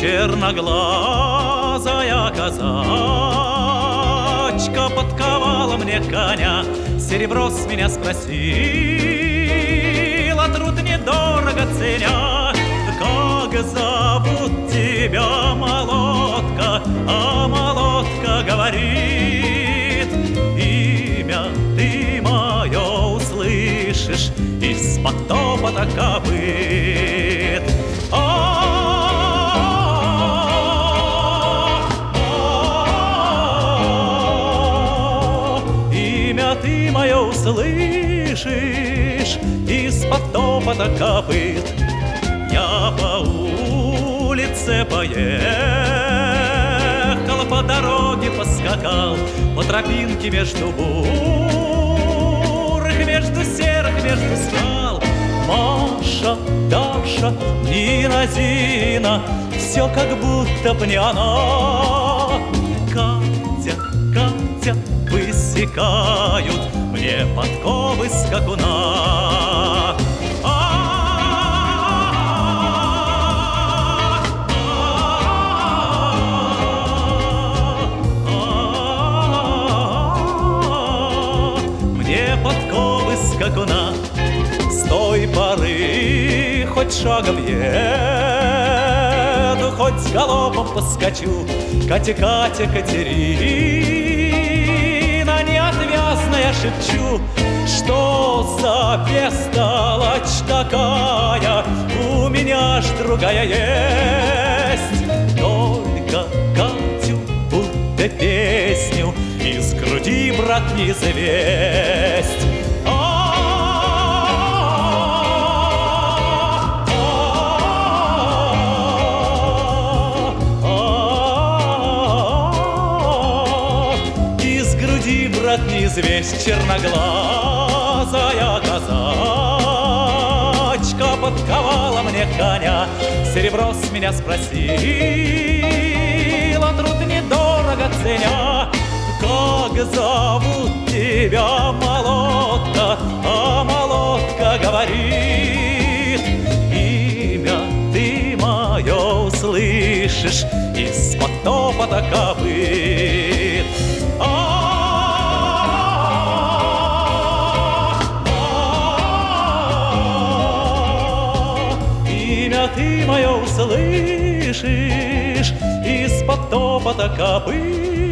Черноглазая казачка подковала мне коня, серебро с меня спросила, труд недорого ценя. Как зовут тебя, молодка? А молодка говорит: имя ты мое услышишь из-под топота копыт. Имя ты мое услышишь из-под топота копыт. Я по улице поехал, по дороге поскакал, по тропинке между бурых, между серых, между скал. Маша, Даша, Нина, Зина, все как будто б не она. Катя, Катя, высекают мне подковы скакуна. Мне подковы скакуна. С той поры хоть шагом еду, хоть галопом поскочу. Катя, Катя, Катерина, неотвязная шепчу, что за бестолочь такая, у меня ж другая есть. Только Катю будто песню из груди, брат, не завесть. Брат, неизвесть, черноглазая казачка подковала мне коня, серебро с меня спросила, труд недорого ценя. Как зовут тебя, молодка? А молодка говорит: имя ты мое услышишь из-под топота копыт. Имя ты мое услышишь из-под топота копыт.